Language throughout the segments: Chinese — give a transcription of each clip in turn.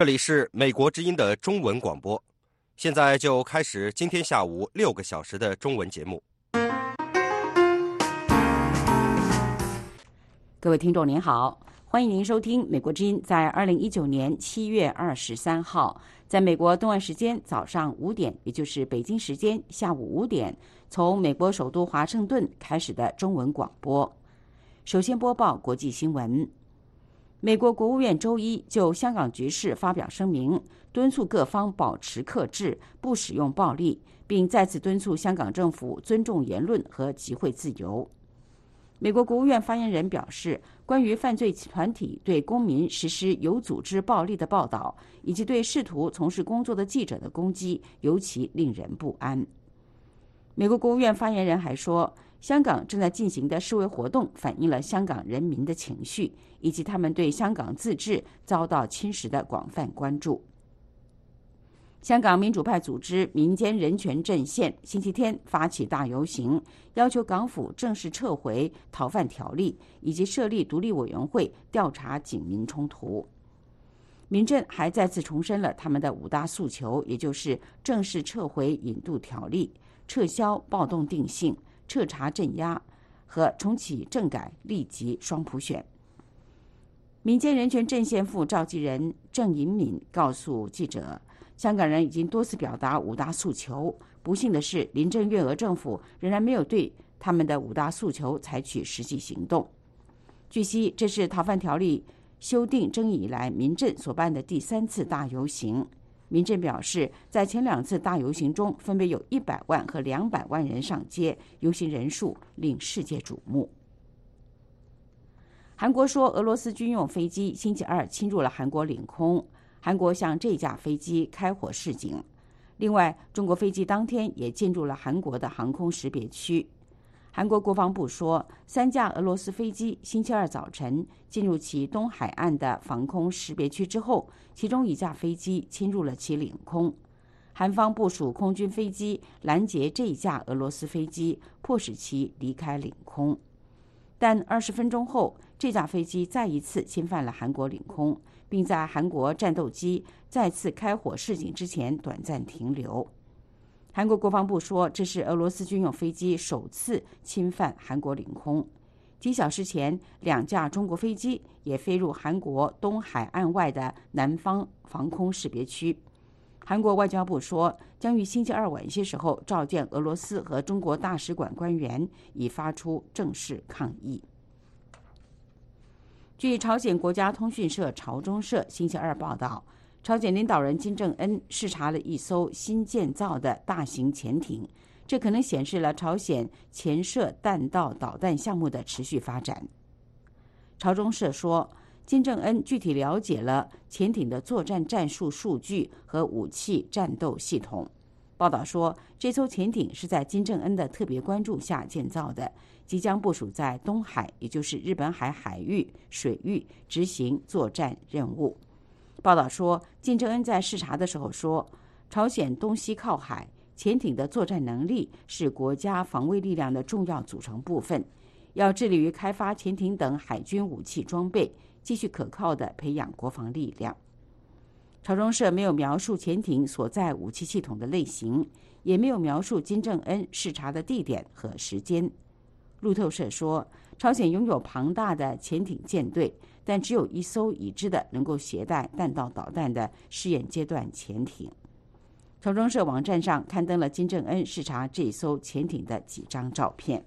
这里是美国之音的中文广播，现在就开始今天下午6个小时的中文节目。 各位听众您好，欢迎您收听美国之音在2019年7月23号，在美国东岸时间早上5点，也就是北京时间下午5点，从美国首都华盛顿开始的中文广播。首先播报国际新闻。美国国务院周一就香港局势发表声明，敦促各方保持克制，不使用暴力，并再次敦促香港政府尊重言论和集会自由。美国国务院发言人表示，关于犯罪团体对公民实施有组织暴力的报道，以及对试图从事工作的记者的攻击，尤其令人不安。美国国务院发言人还说，香港正在进行的示威活动反映了香港人民的情绪，以及他们对香港自治遭到侵蚀的广泛关注。香港民主派组织民间人权阵线星期天发起大游行，要求港府正式撤回逃犯条例，以及设立独立委员会调查警民冲突。民阵还再次重申了他们的5大诉求，也就是正式撤回引渡条例、撤销暴动定性、彻查镇压和重启政改，立即双普选。民间人权阵线副召集人郑银敏告诉记者，香港人已经多次表达5大诉求，不幸的是，林郑月娥政府仍然没有对他们的5大诉求采取实际行动。据悉，这是逃犯条例修订争议以来民阵所办的第3次大游行。民阵表示，在前2次大游行中，分别有100万和200万人上街，游行人数令世界瞩目。韩国说，俄罗斯军用飞机星期二侵入了韩国领空，韩国向这架飞机开火示警。另外，中国飞机当天也进入了韩国的航空识别区。韩国国防部说，3架俄罗斯飞机星期二早晨进入其东海岸的防空识别区之后，其中1架飞机侵入了其领空。韩方部署空军飞机拦截这一架俄罗斯飞机，迫使其离开领空。但20分钟后，这架飞机再一次侵犯了韩国领空，并在韩国战斗机再次开火示警之前短暂停留。韩国国防部说，这是俄罗斯军用飞机首次侵犯韩国领空。几小时前，2架中国飞机也飞入韩国东海岸外的南方防空识别区。韩国外交部说，将于星期二晚些时候召见俄罗斯和中国大使馆官员，以发出正式抗议。据朝鲜国家通讯社朝中社星期二报道，朝鲜领导人金正恩视察了一艘新建造的大型潜艇，这可能显示了朝鲜潜射弹道导弹项目的持续发展。朝中社说，金正恩具体了解了潜艇的作战战术数据和武器战斗系统。报道说，这艘潜艇是在金正恩的特别关注下建造的，即将部署在东海，也就是日本海海域、水域执行作战任务。报道说，金正恩在视察的时候说，朝鲜东西靠海，潜艇的作战能力是国家防卫力量的重要组成部分，要致力于开发潜艇等海军武器装备，继续可靠地培养国防力量。朝中社没有描述潜艇所在武器系统的类型，也没有描述金正恩视察的地点和时间。路透社说，朝鲜拥有庞大的潜艇舰队，但只有1艘已知的能够携带弹道导弹的试验阶段潜艇。朝中社网站上刊登了金正恩视察这一艘潜艇的几张照片。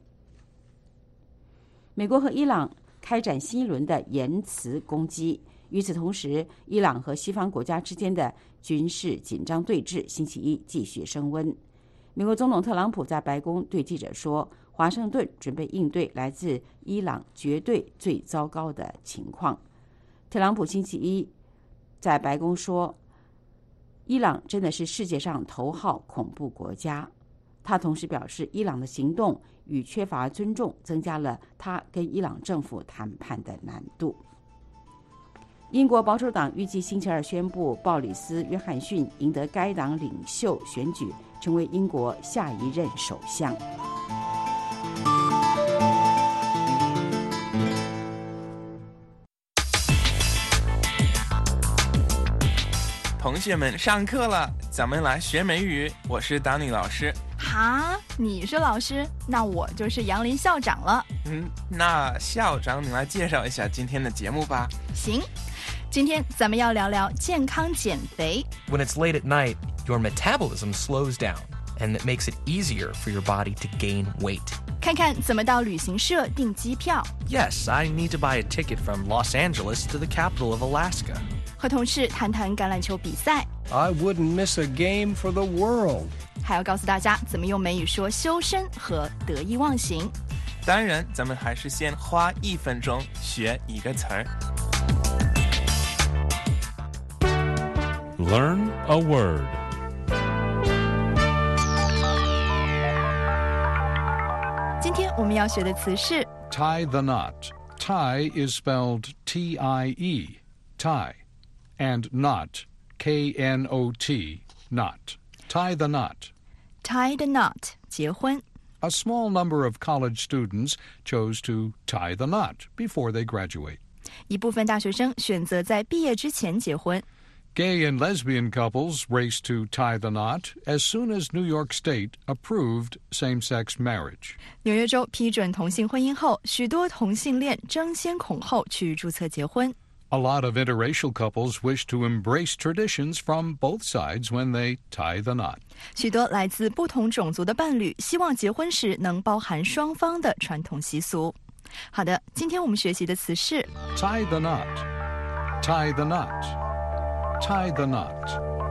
美国和伊朗开展新一轮的言辞攻击。与此同时，伊朗和西方国家之间的军事紧张对峙星期一继续升温。美国总统特朗普在白宫对记者说，华盛顿准备应对来自伊朗绝对最糟糕的情况。特朗普星期一在白宫说，伊朗真的是世界上头号恐怖国家。他同时表示，伊朗的行动与缺乏尊重增加了他跟伊朗政府谈判的难度。英国保守党预计星期二宣布鲍里斯·约翰逊赢得该党领袖选举，成为英国下一任首相。 同学们上课了，咱们来学美语。我是达尼老师。 哈，你是老师，那我就是杨林校长了。 那校长你来介绍一下今天的节目吧。 行，今天咱们要聊聊健康减肥。 When it's late at night, your metabolism slows down, and it makes it easier for your body to gain weight. 看看怎么到旅行社订机票。 Yes, I need to buy a ticket from Los Angeles to the capital of Alaska. 和同事谈谈橄榄球比赛。 I wouldn't miss a game for the world. 还要告诉大家怎么用美语说修身和得意忘形。 当然，咱们还是先花1分钟学一个词儿。 Learn a word. 今天我们要学的词是 Tie the knot. Tie is spelled T-I-E, tie, and knot, K-N-O-T, knot. Tie the knot. tie the knot 结婚。 A small number of college students chose to tie the knot before they graduate. 一部分大学生选择在毕业之前结婚。 Gay and lesbian couples raced to tie the knot as soon as New York State approved same-sex marriage. 纽约州批准同性婚姻后，许多同性恋争先恐后去注册结婚。 A lot of interracial couples wish to embrace traditions from both sides when they tie the knot. 许多来自不同种族的伴侣希望结婚时能包含双方的传统习俗。好的，今天我们学习的词是 Tie the knot. Tie the knot. Tie the knot.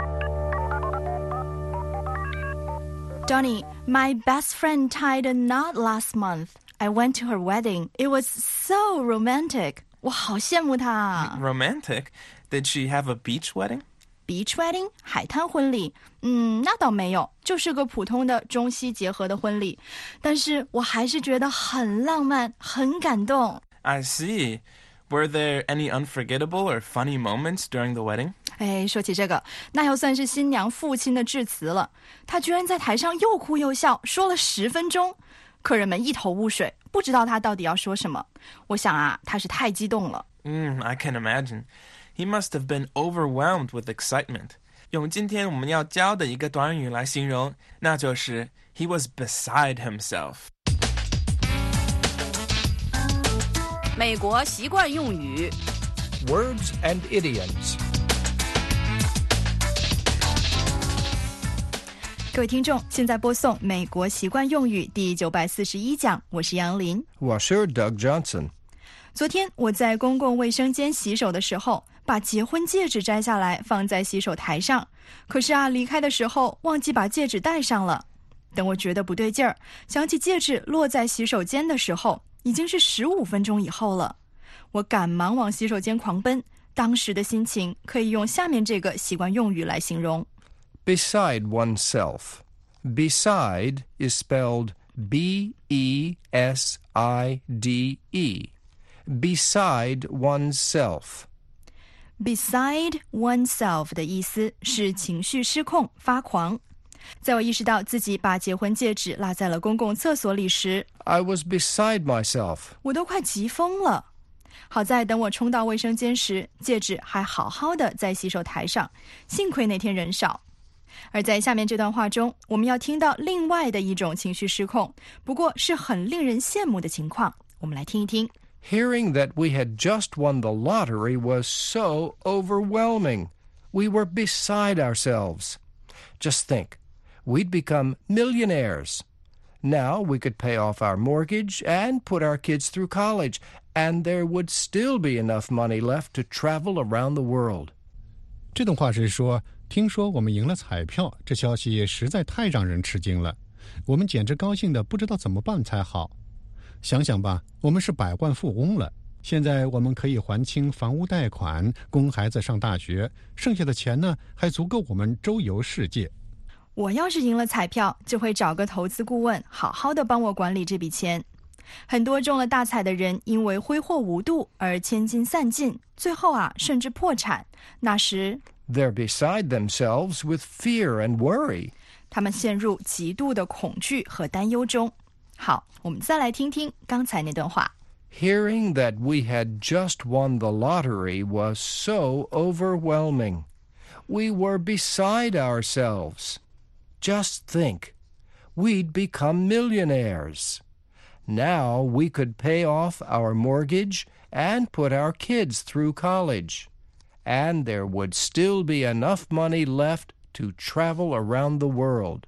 Donnie, my best friend tied a knot last month. I went to her wedding. It was so romantic. 我好羡慕她啊。 Romantic? Did she have a beach wedding? Beach wedding 海滩婚礼，那倒没有，就是个普通的中西结合的婚礼，但是我还是觉得很浪漫，很感动。 I see. Were there any unforgettable or funny moments during the wedding? 哎，说起这个，那要算是新娘父亲的致辞了。他居然在台上又哭又笑，说了10分钟，客人们一头雾水，不知道他到底要说什么。我想啊，他是太激动了。 I can imagine. He must have been overwhelmed with excitement. 用今天我们要教的一个短语来形容，那就是 he was beside himself. 美国习惯用语。 Words and idioms. 各位听众，现在播送美国习惯用语第941讲，我是杨林。 我是 Doug Johnson. 昨天我在公共卫生间洗手的时候，把结婚戒指摘下来放在洗手台上，可是啊，离开的时候忘记把戒指戴上了。等我觉得不对劲儿，想起戒指落在洗手间的时候，已经是15分钟以后了。我赶忙往洗手间狂奔，当时的心情可以用下面这个习惯用语来形容。 Beside oneself. Beside is spelled B-E-S-I-D-E. Beside oneself. Beside oneself 的意思是情绪失控、发狂。在我意识到自己把结婚戒指落在了公共厕所里时， I was beside myself. 我都快急疯了。好在等我冲到卫生间时，戒指还好好的在洗手台上，幸亏那天人少。而在下面这段话中，我们要听到另外的一种情绪失控，不过是很令人羡慕的情况。我们来听一听。 Hearing that we had just won the lottery was so overwhelming. We were beside ourselves. Just think, we'd become millionaires. Now we could pay off our mortgage and put our kids through college, and there would still be enough money left to travel around the world. 这段话是说，听说我们赢了彩票，这消息实在太让人吃惊了，我们简直高兴的不知道怎么办才好。想想吧，我们是百万富翁了，现在我们可以还清房屋贷款，供孩子上大学，剩下的钱呢，还足够我们周游世界。 我要是赢了彩票，就会找个投资顾问，好好的帮我管理这笔钱。很多中了大彩的人因为挥霍无度而千金散尽，最后啊，甚至破产。那时 They're beside themselves with fear and worry. 他们陷入极度的恐惧和担忧中。好，我们再来听听刚才那段话。 Hearing that we had just won the lottery was so overwhelming. We were beside ourselves. Just think, we'd become millionaires. Now we could pay off our mortgage and put our kids through college. And there would still be enough money left to travel around the world.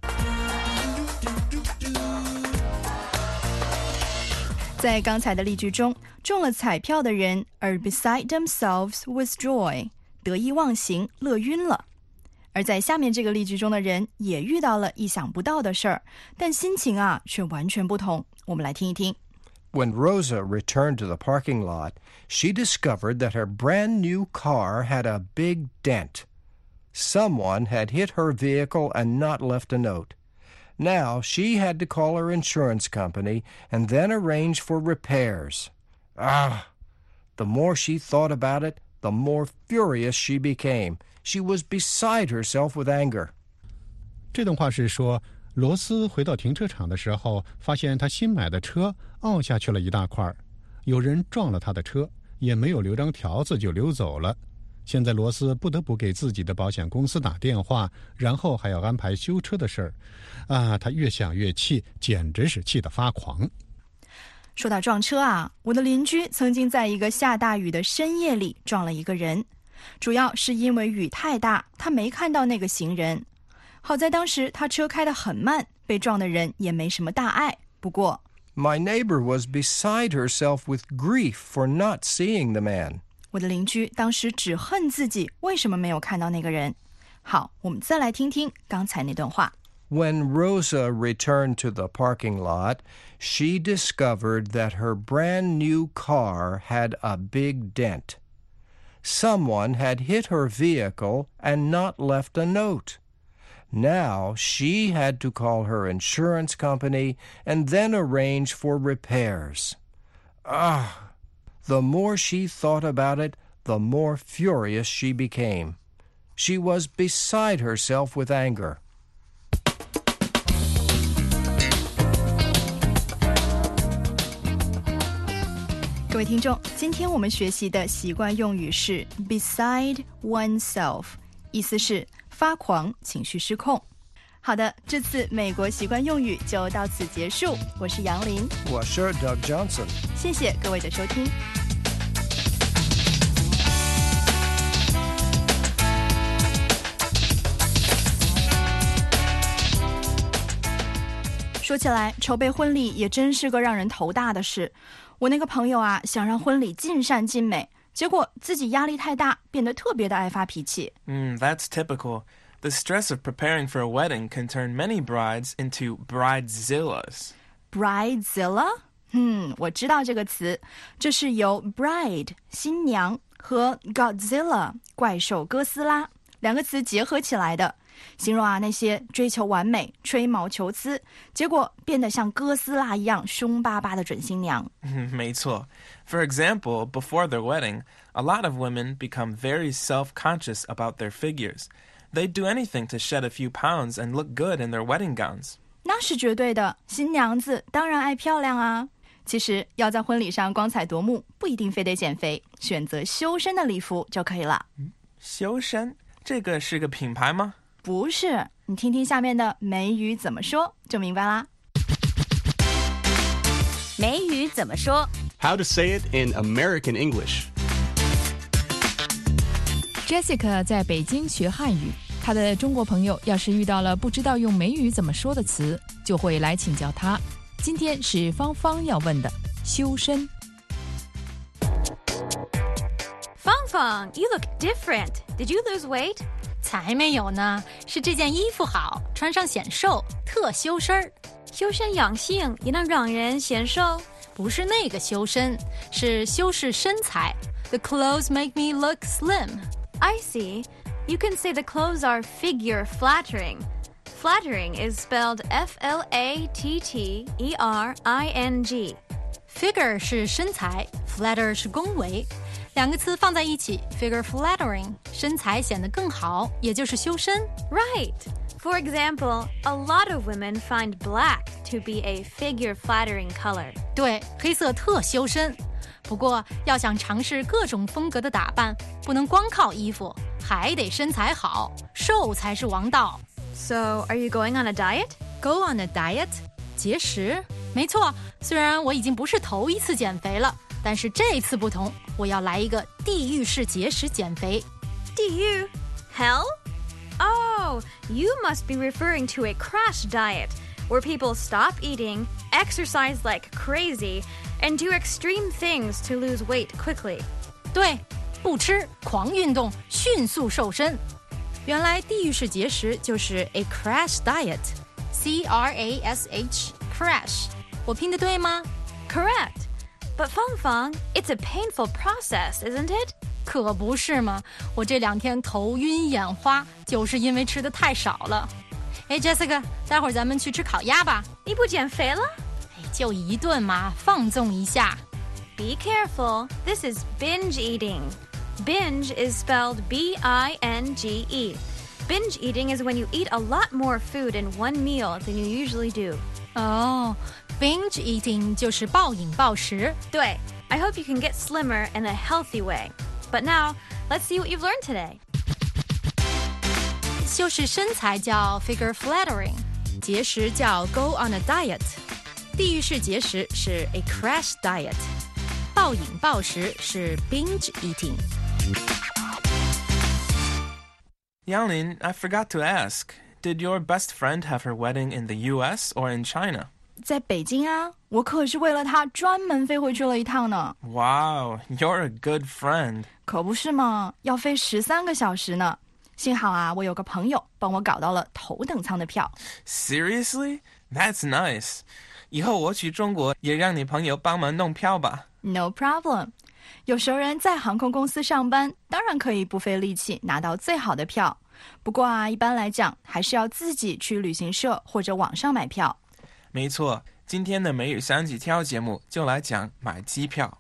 在刚才的例句中，中了彩票的人 are beside themselves with joy， 得意忘形，乐晕了。而在下面这个例句中的人也遇到了意想不到的事儿，但心情却完全不同。我们来听一听。 When Rosa returned to the parking lot, she discovered that her brand new car had a big dent. Someone had hit her vehicle and not left a note. Now she had to call her insurance company and then arrange for repairs. The more she thought about it, the more furious she became. She was beside herself with anger. 这段话是说，罗斯回到停车场的时候，发现他新买的车凹下去了一大块，有人撞了他的车，也没有留张条子就溜走了。现在罗斯不得不给自己的保险公司打电话，然后还要安排修车的事儿。他越想越气，简直是气得发狂。 说到撞车我的邻居曾经在一个下大雨的深夜里撞了一个人，主要是因为雨太大，他没看到那个行人。好在当时他车开得很慢，被撞的人也没什么大碍。不过 My neighbor was beside herself with grief for not seeing the man. 我的邻居当时只恨自己为什么没有看到那个人。好，我们再来听听刚才那段话。 When Rosa returned to the parking lot, she discovered that her brand new car had a big dent. Someone had hit her vehicle and not left a note. Now she had to call her insurance company and then arrange for repairs. The more she thought about it, the more furious she became. She was beside herself with anger. 各位听众，今天我们学习的习惯用语是 beside oneself， 意思是发狂、情绪失控。好的，这次美国习惯用语就到此结束。我是杨林， 我是 Doug Johnson。 谢谢各位的收听。说起来，筹备婚礼也真是个让人头大的事。我那个朋友想让婚礼尽善尽美，结果自己压力太大，变得特别的爱发脾气。 That's typical. The stress of preparing for a wedding can turn many brides into bridezillas. Bridezilla？ 我知道这个词，这是由 bride 新娘和 Godzilla 怪兽哥斯拉两个词结合起来的。形容那些追求完美、吹毛求疵，结果变得像哥斯拉一样凶巴巴的准新娘。 没错。For example, before their wedding, a lot of women become very self-conscious about their figures. They'd do anything to shed a few pounds and look good in their wedding gowns. 那是绝对的，新娘子当然爱漂亮啊。其实要在婚礼上光彩夺目，不一定非得减肥，选择修身的礼服就可以了。 修身？这个是个品牌吗？ 不是，你听听下面的美语怎么说就明白啦。 美语怎么说 How to say it in American English. Jessica 在北京学汉语，她的中国朋友要是遇到了不知道用美语怎么说的词，就会来请教她。今天是芳芳要问的修身。 芳芳 you look different. Did you lose weight? 才没有呢，是这件衣服好，穿上显瘦，特修身儿。 修身养性也能让人显瘦？ 不是那个修身，是修饰身材。The clothes make me look slim. I see. You can say the clothes are figure flattering. Flattering is spelled F-L-A-T-T-E-R-I-N-G. Figure 是身材 ，flatter 是恭维。两个词放在一起 figure flattering 身材显得更好，也就是修身。 Right. For example, a lot of women find black to be a figure flattering color. 对，黑色特修身。 不过要想尝试各种风格的打扮，不能光靠衣服，还得身材好，瘦才是王道。 So, are you going on a diet? Go on a diet? 节食？没错，虽然我已经不是头一次减肥了，但是这次不同，我要来一个地狱式节食减肥。 地狱? Hell? Oh, you must be referring to a crash diet, where people stop eating, exercise like crazy, and do extreme things to lose weight quickly. 对，不吃，狂运动，迅速瘦身。原来地狱式节食就是 a crash diet, C-R-A-S-H, crash。我拼得对吗？ Correct. But Fangfang, it's a painful process, isn't it? 可不是嘛，我这2天头晕眼花，就是因为吃得太少了。哎 ，Jessica， 待会儿咱们去吃烤鸭吧。 你不减肥了？ 就一顿嘛，放纵一下。 Be careful. This is binge eating. Binge is spelled B-I-N-G-E. Binge eating is when you eat a lot more food in one meal than you usually do. 哦 ，binge eating 就是暴饮暴食。 对 I hope you can get slimmer in a healthy way. But now, let's see what you've learned today. 修饰身材叫 figure flattering， 节食叫 go on a diet， 地狱式节食是 a crash diet， 暴饮暴食是 binge eating。 Yang Lin, I forgot to ask, did your best friend have her wedding in the US or in China? 在北京啊，我可是为了他专门飞回去了一趟呢。 Wow, you're a good friend. 可不是嘛，要飞13个小时呢。幸好啊，我有个朋友帮我搞到了头等舱的票。 Seriously? That's nice. 以后我去中国也让你朋友帮忙弄票吧。 No problem. 有熟人在航空公司上班，当然可以不费力气拿到最好的票。不过啊，一般来讲还是要自己去旅行社或者网上买票。 没错，今天的美语三级跳节目就来讲买机票。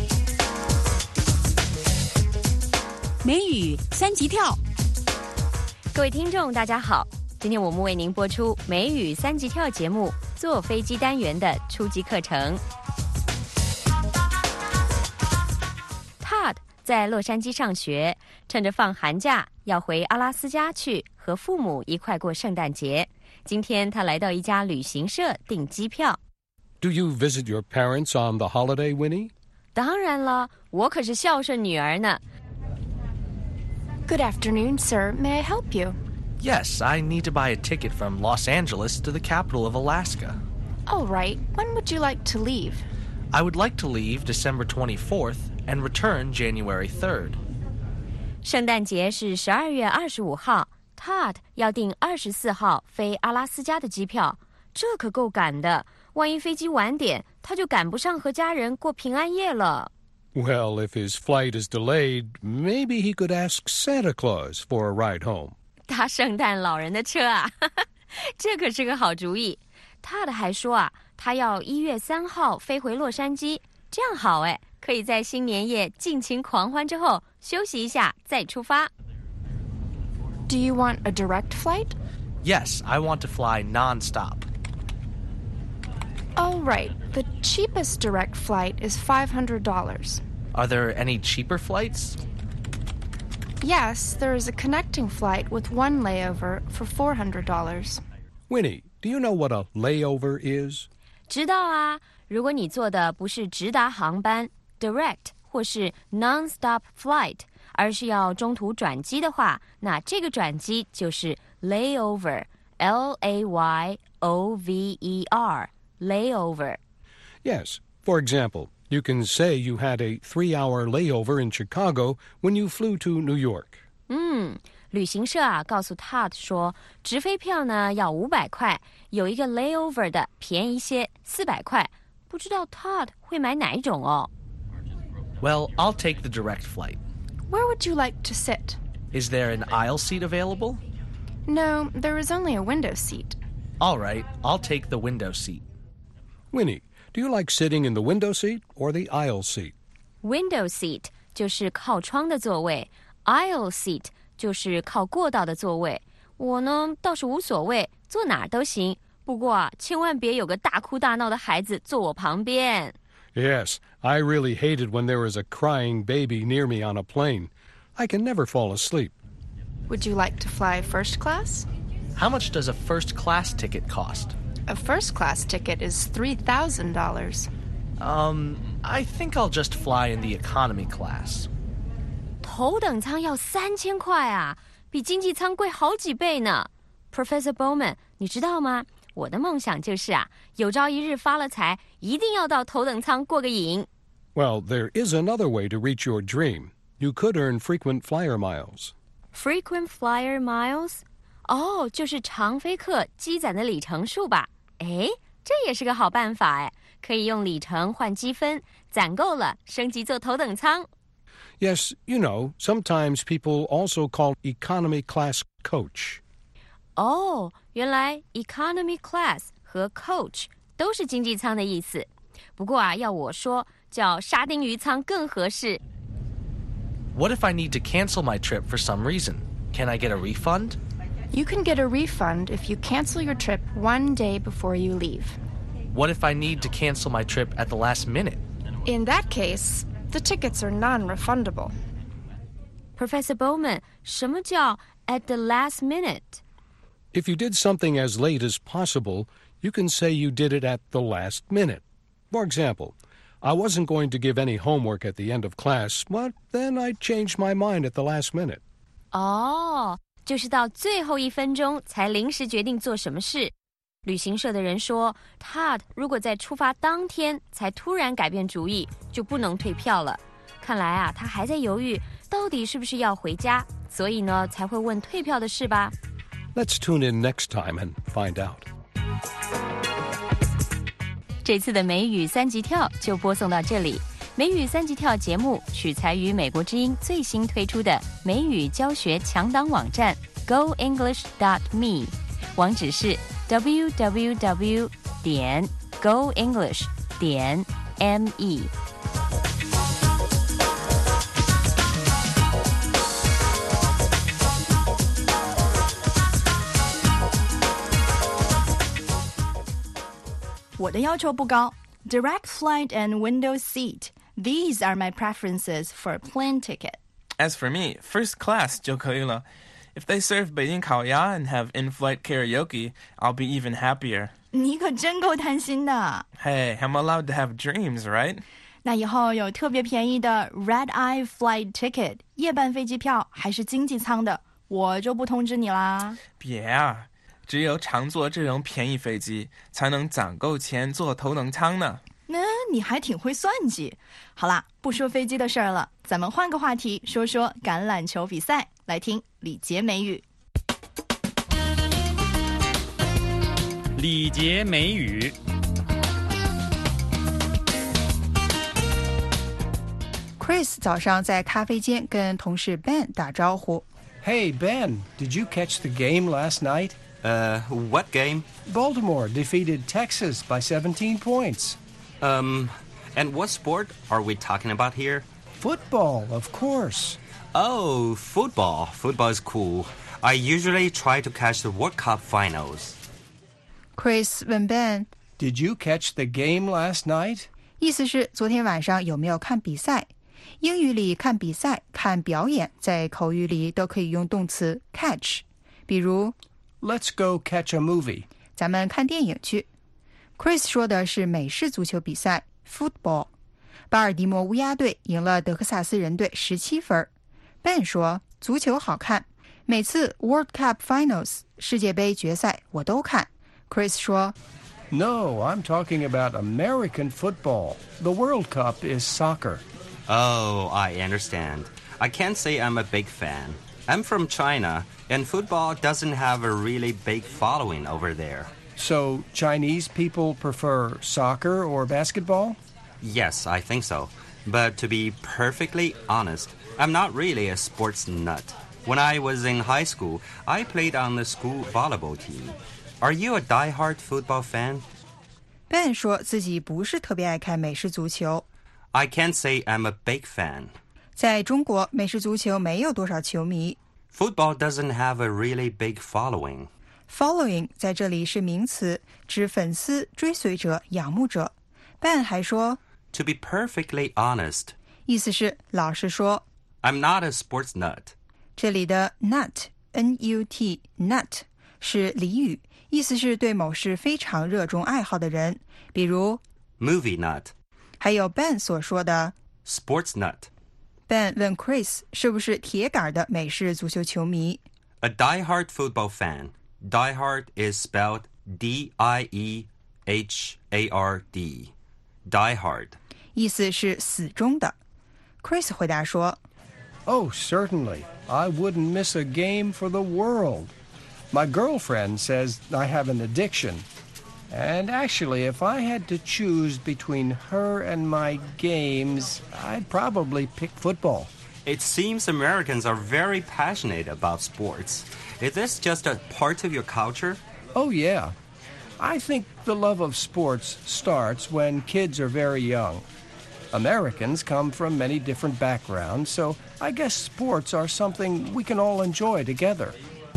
美语三级跳， 各位听众大家好，今天我们为您播出美语三级跳节目坐飞机单元的初级课程。Todd 在洛杉矶上学，趁着放寒假要回阿拉斯加去和父母一块过圣诞节。今天他来到一家旅行社订机票。 Do you visit your parents on the holiday, Winnie? 当然了，我可是孝顺女儿呢。 Good afternoon, sir. May I help you? Yes, I need to buy a ticket from Los Angeles to the capital of Alaska. All right. When would you like to leave? I would like to leave December 24th and return January 3rd. 圣诞节是12月25号。Todd 要订24号飞阿拉斯加的机票，这可够赶的。万一飞机晚点，他就赶不上和家人过平安夜了。 Well, if his flight is delayed, maybe he could ask Santa Claus for a ride home. 搭圣诞老人的车啊，这可是个好主意。Todd 还说啊，他要1月3号飞回洛杉矶，这样好哎，可以在新年夜尽情狂欢之后休息一下再出发。 Do you want a direct flight? Yes, I want to fly non-stop. All right. The cheapest direct flight is $500. Are there any cheaper flights? Yes, there is a connecting flight with one layover for $400. Winnie, do you know what a layover is? 知道啊，如果你坐的不是直达航班 direct 或是 non-stop flight， 而是要中途转机的话，那这个转机就是 layover, L-A-Y-O-V-E-R, layover. Yes. For example, you can say you had a 3-hour layover in Chicago when you flew to New York. 旅行社啊告诉 Todd 说，直飞票呢要500块，有一个 layover 的便宜些400块，不知道 Todd 会买哪一种哦。 Well, I'll take the direct flight. Where would you like to sit? Is there an aisle seat available? No, there is only a window seat. All right, I'll take the window seat. Winnie, do you like sitting in the window seat or the aisle seat? Window seat 就是靠窗的座位， aisle seat 就是靠过道的座位。我呢倒是无所谓，坐哪儿都行。不过啊，千万别有个大哭大闹的孩子坐我旁边。 Yes, I really hate it when there is a crying baby near me on a plane. I can never fall asleep. Would you like to fly first class? How much does a first-class ticket cost? A first-class ticket is $3,000. I think I'll just fly in the economy class. 头等舱要3000块啊，比经济舱贵好几倍呢。Professor Bowman， 你知道吗？我的梦想就是啊，有朝一日发了财，一定要到头等舱过个瘾。 Well, there is another way to reach your dream. You could earn frequent flyer miles. Frequent flyer miles？ 哦，就是常飞客积攒的里程数吧？诶，这也是个好办法诶，可以用里程换积分，攒够了升级做头等舱。 Yes, you know, sometimes people also call economy class coach. 哦，原来 economy class 和 coach 都是经济舱的意思。不过啊，要我说，叫沙丁鱼舱更合适。 What if I need to cancel my trip for some reason? Can I get a refund? You can get a refund if you cancel your trip one day before you leave. What if I need to cancel my trip at the last minute? In that case, the tickets are non-refundable. Professor Bowman， 什么叫 at the last minute？If you did something as late as possible, you can say you did it at the last minute. For example, I wasn't going to give any homework at the end of class, but then I changed my mind at the last minute. 哦，就是到最后1分钟才临时决定做什么事。旅行社的人说 Todd 如果在出发当天才突然改变主意，就不能退票了。看来啊，他还在犹豫到底是不是要回家，所以呢才会问退票的事吧。 Let's tune in next time and find out. 这次的美语3级跳就播送到这里。美语3级跳节目取材于美国之音最新推出的美语教学强档网站 GoEnglish.me， 网址是 www.goenglish.me。 我的要求不高 Direct flight and window seat. These are my preferences for a plane ticket. As for me, first class 就可以了。If they serve 北京烤鸭 and have in-flight karaoke, I'll be even happier. 你可真够贪心的。 Hey, I'm allowed to have dreams, right? 那以后有特别便宜的 Red Eye Flight Ticket 夜班飞机票还是经济舱的，我就不通知你啦。 别啊，只有常坐这种便宜飞机，才能攒够钱坐头等舱呢。 那你还挺会算计。好啦，不说飞机的事儿了，咱们换个话题，说说橄榄球比赛。来听礼节美语。 礼节美语。 Chris 早上在咖啡间跟同事 Ben 打招呼。 Hey, Ben, did you catch the game last night? What game? Baltimore defeated Texas by 17 points. And what sport are we talking about here? Football, of course. Oh, football. Football is cool. I usually try to catch the World Cup finals. Chris 问 Ben, Did you catch the game last night? 意思是昨天晚上有没有看比赛？英语里看比赛、看表演，在口语里都可以用动词 catch。比如 Let's go catch a movie. 咱们看电影去。Chris 说的是美式足球比赛 football。巴尔的摩乌鸦队赢了德克萨斯人队17分。Ben 说足球好看，每次 World Cup Finals 世界杯决赛我都看。Chris 说 No, I'm talking about American football. The World Cup is soccer. Oh, I understand. I can't say I'm a big fan. I'm from China, and football doesn't have a really big following over there. So, Chinese people prefer soccer or basketball? Yes, I think so. But to be perfectly honest, I'm not really a sports nut. When I was in high school, I played on the school volleyball team. Are you a die-hard football fan? Ben 说自己不是特别爱看美式足球。 I can't say I'm a big fan. 在中国，美式足球没有多少球迷。 Football doesn't have a really big following. Following 在这里是名词，指粉丝、追随者、仰慕者。Ben 还说 to be perfectly honest. 意思是老实说。 I'm not a sports nut. 这里的 nut N-U-T nut 是俚语，意思是对某事非常热衷爱好的人，比如 movie nut. 还有 Ben 所说的 sports nut. Ben 问 Chris 是不是铁杆的美式足球球迷。 A diehard football fan. Diehard is spelled D-I-E-H-A-R-D. Diehard. 意思是死忠的。Chris 回答说 Oh, certainly. I wouldn't miss a game for the world. My girlfriend says I have an addiction. And actually, if I had to choose between her and my games, I'd probably pick football. It seems Americans are very passionate about sports. Is this just a part of your culture? Oh, yeah. I think the love of sports starts when kids are very young. Americans come from many different backgrounds, so I guess sports are something we can all enjoy together.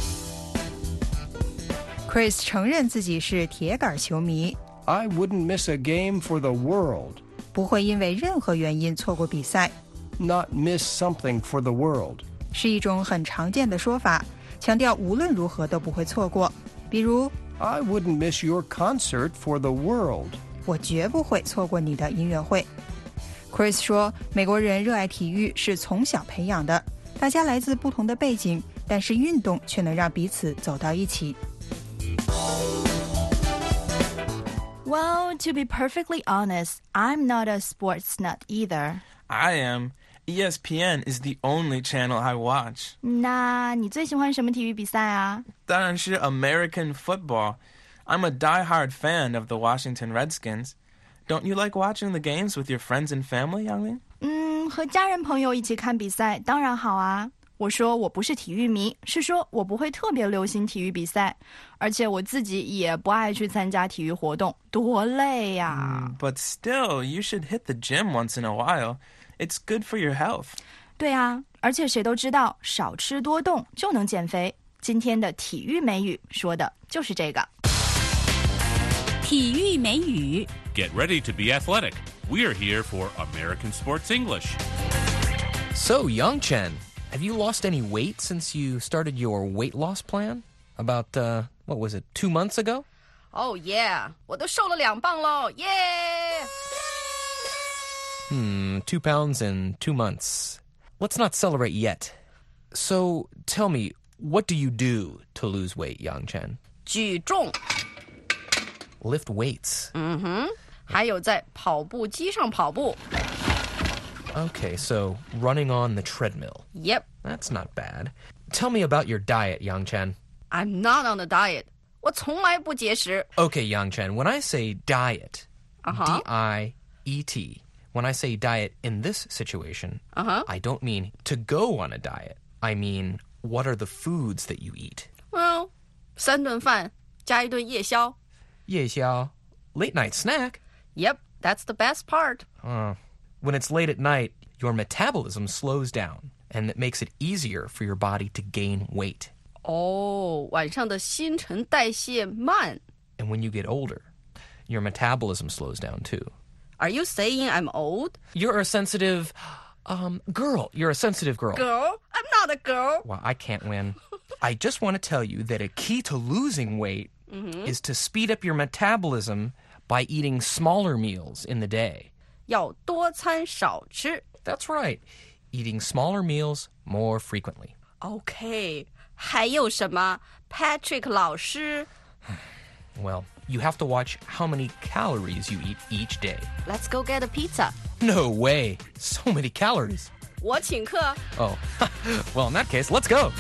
Chris 承认自己是铁杆球迷。 I wouldn't miss a game for the world. 不会因为任何原因错过比赛。 Not miss something for the world. 是一种很常见的说法，强调无论如何都不会错过。比如 I wouldn't miss your concert for the world. 我绝不会错过你的音乐会。Chris 说，美国人热爱体育是从小培养的，大家来自不同的背景，但是运动却能让彼此走到一起。 Well, to be perfectly honest, I'm not a sports nut either. I am. ESPN is the only channel I watch. 那你最喜欢什么体育比赛啊？ 当然是 American football. I'm a diehard fan of the Washington Redskins. Don't you like watching the games with your friends and family, Yanglin? 和家人朋友一起看比赛当然好啊。我说我不是体育迷，是说我不会特别流行体育比赛，而且我自己也不爱去参加体育活动，多累呀。 But still, you should hit the gym once in a while. It's good for your health. 对啊，而且谁都知道少吃多动就能减肥。今天的体育美语说的就是这个。 体育美语 Get ready to be athletic. We're here for American Sports English. So, Yangchen, have you lost any weight since you started your weight loss plan? About, what was it, 2 months ago? Oh, yeah. 我都瘦了2磅咯 Yeah! 2 pounds in 2 months. Let's not celebrate yet. So, tell me, what do you do to lose weight, Yangchen? 举重 Lift weights. 还有在跑步机上跑步 Okay, so running on the treadmill. Yep. That's not bad. Tell me about your diet, Yangchen. I'm not on a diet. 我从来不节食 Okay, Yangchen, when I say diet, D-I-E-T, when I say diet in this situation, I don't mean to go on a diet. I mean, what are the foods that you eat? Well, 3顿饭加1顿夜宵夜宵, late night snack. Yep, that's the best part. When it's late at night, your metabolism slows down, and it makes it easier for your body to gain weight. 晚上的新陈代谢慢 And when you get older, your metabolism slows down too. Are you saying I'm old? You're a sensitive, girl. You're a sensitive girl. Girl? I'm not a girl. Well, I can't win. I just want to tell you that a key to losing weight is to speed up your metabolism by eating smaller meals in the day. 要多餐少吃 That's right. Eating smaller meals more frequently. Okay. 还有什么 Patrick 老师 Well, you have to watch how many calories you eat each day. Let's go get a pizza. No way. So many calories. 我请客 Oh, well, in that case, let's go.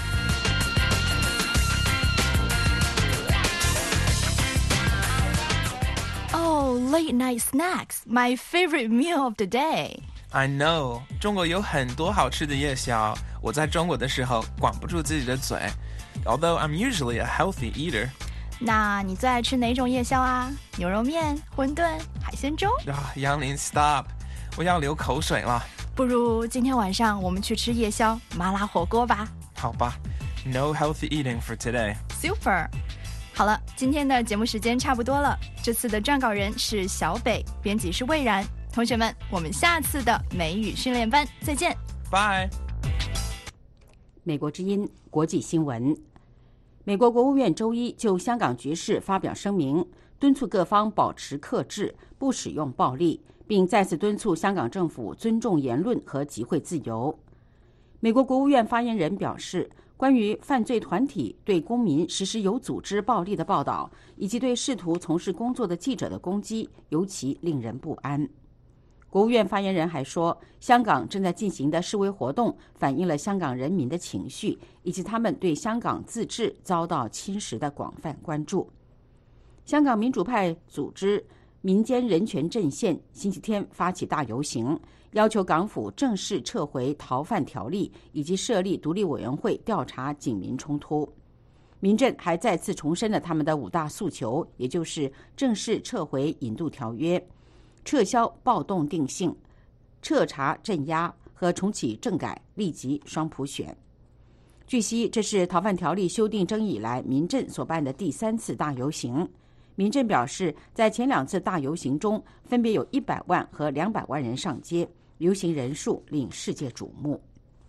Oh, late night snacks, my favorite meal of the day. I know. 中国有很多好吃的夜宵。我在中国的时候管不住自己的嘴。Although I'm usually a healthy eater. 那你最爱吃哪种夜宵啊？牛肉面、馄饨、海鲜粥？ 杨林 stop. 我要流口水了。 不如今天晚上我们去吃夜宵麻辣火锅吧。 好吧。No healthy eating for today. Super. 好了，今天的节目时间差不多了。这次的撰稿人是小北，编辑是魏然。同同学们，我们下次的美语训练班再见。 Bye。 美国之音国际新闻。美国国务院周一就香港局势发表声明，敦促各方保持克制，不使用暴力，并再次敦促香港政府尊重言论和集会自由。美国国务院发言人表示，关于犯罪团体对公民实施有组织暴力的报道，以及对试图从事工作的记者的攻击，尤其令人不安。国务院发言人还说，香港正在进行的示威活动反映了香港人民的情绪，以及他们对香港自治遭到侵蚀的广泛关注。香港民主派组织民间人权阵线星期天发起大游行，要求港府正式撤回逃犯条例，以及设立独立委员会调查警民冲突。民阵还再次重申了他们的5大诉求，也就是正式撤回引渡条约、撤销暴动定性、彻查镇压和重启政改，立即双普选。据悉，这是逃犯条例修订争议以来民阵所办的第3次大游行。民阵表示，在前2次大游行中，分别有100万和200万人上街，游行人数令世界瞩目。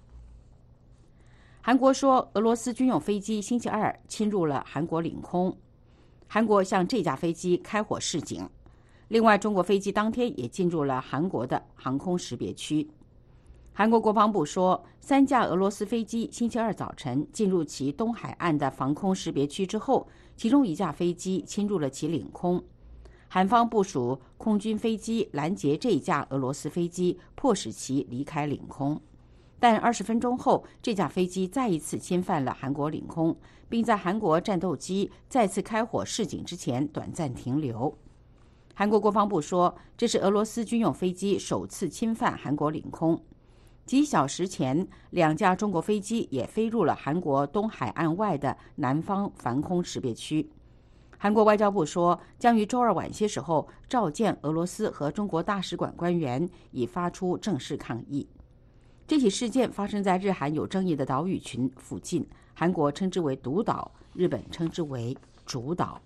韩国说，俄罗斯军用飞机星期二侵入了韩国领空，韩国向这架飞机开火示警。另外，中国飞机当天也进入了韩国的航空识别区。韩国国防部说，3架俄罗斯飞机星期二早晨进入其东海岸的防空识别区之后，其中1架飞机侵入了其领空。韩方部署空军飞机拦截这架俄罗斯飞机，迫使其离开领空。但20分钟后，这架飞机再一次侵犯了韩国领空，并在韩国战斗机再次开火示警之前短暂停留。韩国国防部说，这是俄罗斯军用飞机首次侵犯韩国领空。几小时前，2架中国飞机也飞入了韩国东海岸外的南方防空识别区。韩国外交部说，将于周二晚些时候召见俄罗斯和中国大使馆官员，以发出正式抗议。这起事件发生在日韩有争议的岛屿群附近，韩国称之为独岛，日本称之为主岛。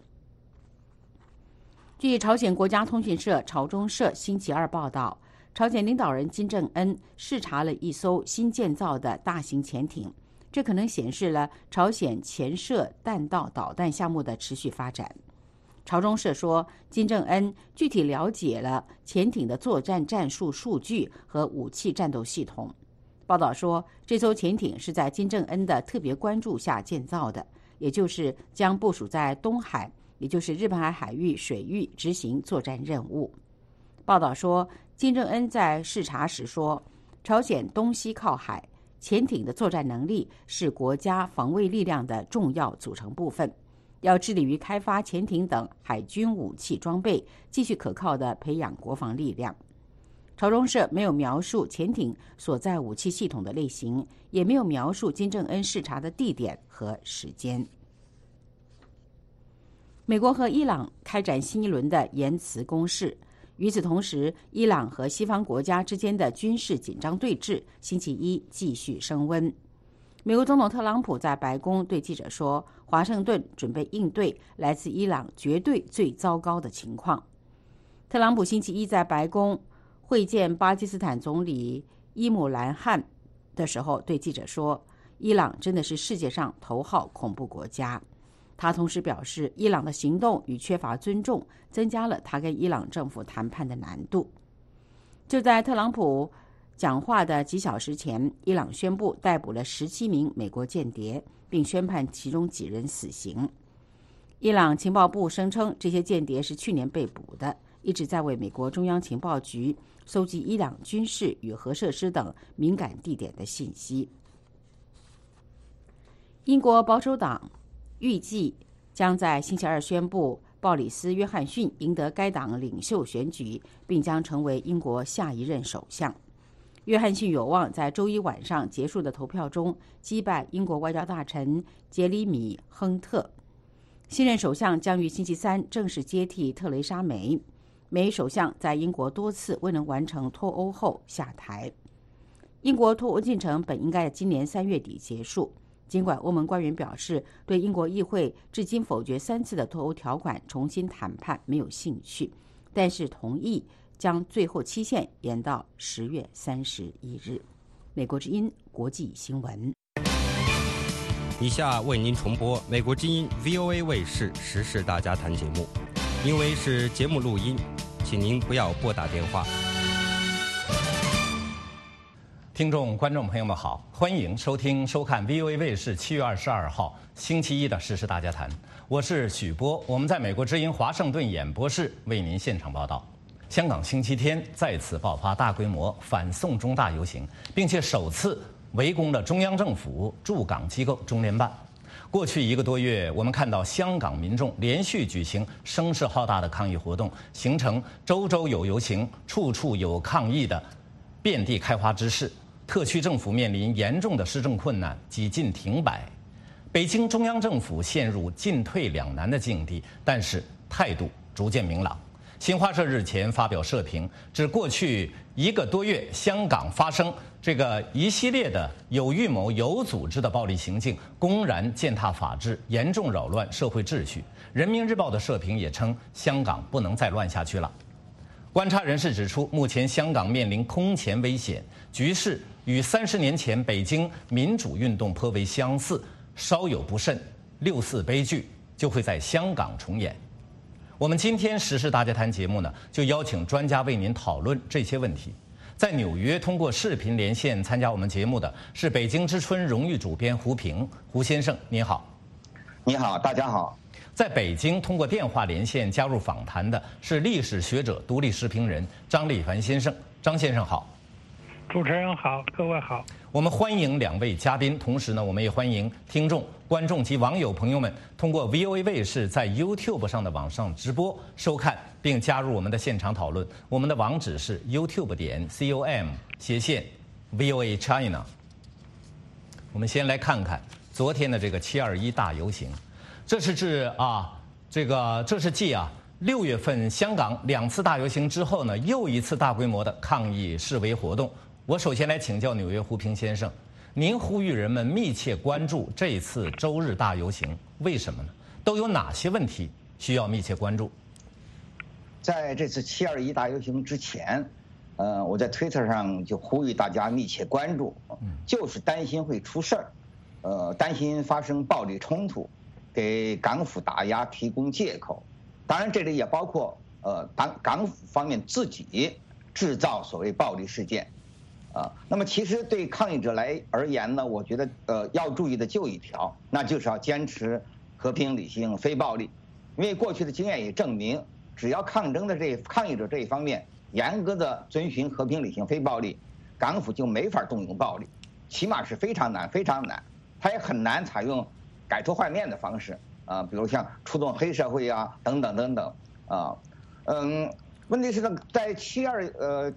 据朝鲜国家通讯社朝中社星期二报道，朝鲜领导人金正恩视察了一艘新建造的大型潜艇，这可能显示了朝鲜潜射弹道导弹项目的持续发展。朝中社说，金正恩具体了解了潜艇的作战战术数据和武器战斗系统。报道说，这艘潜艇是在金正恩的特别关注下建造的，也就是将部署在东海，也就是日本海海域水域执行作战任务。报道说，金正恩在视察时说，朝鲜东西靠海，潜艇的作战能力是国家防卫力量的重要组成部分，要致力于开发潜艇等海军武器装备，继续可靠地培养国防力量。朝中社没有描述潜艇所在武器系统的类型，也没有描述金正恩视察的地点和时间。美国和伊朗开展新一轮的言辞攻势。与此同时，伊朗和西方国家之间的军事紧张对峙星期一继续升温。美国总统特朗普在白宫对记者说，华盛顿准备应对来自伊朗绝对最糟糕的情况。特朗普星期一在白宫会见巴基斯坦总理伊姆兰汗的时候对记者说，伊朗真的是世界上头号恐怖国家。他同时表示，伊朗的行动与缺乏尊重增加了他跟伊朗政府谈判的难度。就在特朗普讲话的几小时前，伊朗宣布逮捕了17名美国间谍，并宣判其中几人死刑。伊朗情报部声称，这些间谍是去年被捕的，一直在为美国中央情报局搜集伊朗军事与核设施等敏感地点的信息。英国保守党预计将在星期二宣布鲍里斯·约翰逊赢得该党领袖选举，并将成为英国下一任首相。约翰逊有望在周一晚上结束的投票中击败英国外交大臣杰里米·亨特。新任首相将于星期三正式接替特蕾莎·梅。梅首相在英国多次未能完成脱欧后下台。英国脱欧进程本应该在今年3月底结束。尽管欧盟官员表示对英国议会至今否决3次的脱欧条款重新谈判没有兴趣，但是同意将最后期限延到10月31日。美国之音国际新闻。 以下为您重播美国之音 VOA 卫视时事大家谈节目，因为是节目录音，请您不要拨打电话。 听众、观众朋友们好，欢迎收听、收看 VOA 卫视7月22号星期一的时事大家谈，我是许波，我们在美国之音华盛顿演播室为您现场报道。香港星期天再次爆发大规模反送中大游行，并且首次围攻了中央政府驻港机构中联办。过去1个多月，我们看到香港民众连续举行声势浩大的抗议活动，形成周周有游行、处处有抗议的遍地开花之势。特区政府面临严重的施政困难，几近停摆。北京中央政府陷入进退两难的境地，但是态度逐渐明朗。新华社日前发表社评，指过去1个多月，香港发生这个一系列的有预谋、有组织的暴力行径，公然践踏法治，严重扰乱社会秩序。人民日报的社评也称，香港不能再乱下去了。观察人士指出，目前香港面临空前危险，局势与30年前北京民主运动颇为相似，稍有不慎，6·4悲剧就会在香港重演。我们今天时事大家谈节目呢，就邀请专家为您讨论这些问题。在纽约通过视频连线参加我们节目的是北京之春荣誉主编胡平，胡先生您好。 你好，大家好。 在北京通过电话连线加入访谈的是历史学者、独立时评人张立凡先生，张先生好。 主持人好，各位好。 我们欢迎2位嘉宾，同时呢，我们也欢迎听众、观众及网友朋友们通过 VOA 卫视在 YouTube 上的网上直播收看，并加入我们的现场讨论。我们的网址是 youtube.com/VOA China。我们先来看看昨天的这个721大游行，这是继6月份香港2次大游行之后呢，又一次大规模的抗议示威活动。我首先来请教纽约胡平先生，您呼吁人们密切关注这一次周日大游行，为什么呢？都有哪些问题需要密切关注？ 在这次721大游行之前，我在 Twitter 上就呼吁大家密切关注，就是担心会出事儿，担心发生暴力冲突，给港府打压提供借口。当然，这里也包括港府方面自己制造所谓暴力事件。那么其实对抗议者而言呢，我觉得要注意的就一条，那就是要坚持和平、理性、非暴力。因为过去的经验也证明，只要抗议者这一方面严格的遵循和平、理性、非暴力，港府就没法动用暴力，起码是非常难，非常难。他也很难采用改头换面的方式比如像出动黑社会啊，等等等等问题是呢，在7月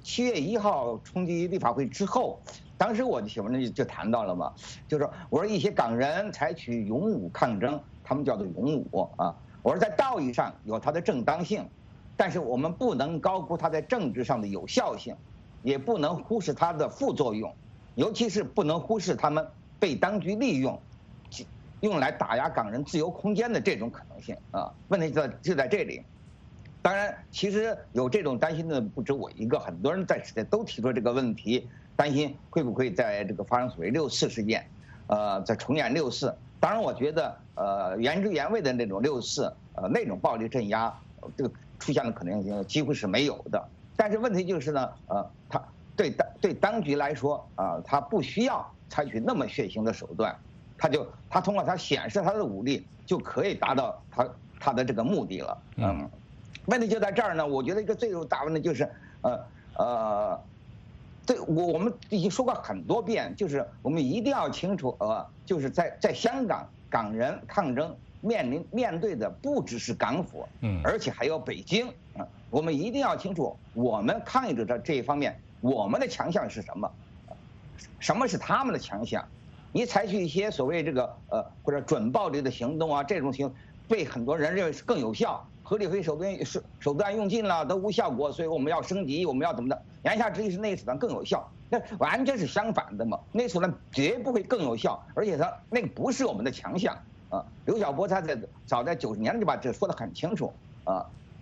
1号冲击立法会之后，当时我的写文就谈到了嘛，就是说我说一些港人采取勇武抗争，他们叫做勇武我说在道义上有它的正当性，但是我们不能高估它在政治上的有效性，也不能忽视它的副作用，尤其是不能忽视他们被当局利用来打压港人自由空间的这种可能性问题就在这里。当然，其实有这种担心的不止我一个，很多人在都提出这个问题，担心会不会在这个发生所谓6·4事件，在重演6·4。当然，我觉得原汁原味的那种6·4，那种暴力镇压，这个出现的可能性几乎是没有的。但是问题就是呢，他对当局来说他不需要采取那么血腥的手段，他通过他显示他的武力就可以达到他的这个目的了。问题就在这儿呢，我觉得一个最大问题就是，对我们已经说过很多遍，就是我们一定要清楚，就是在香港港人抗争面对的不只是港府，而且还有北京我们一定要清楚，我们抗议者这一方面，我们的强项是什么？什么是他们的强项？你采取一些所谓这个或者准暴力的行动这种行动被很多人认为是更有效。合理非手段用尽了都无效果，所以我们要升级，我们要怎么的？言下之意是那个手段更有效，那完全是相反的嘛。那个手段绝不会更有效，而且那个不是我们的强项刘晓波他早在90年代就把这说得很清楚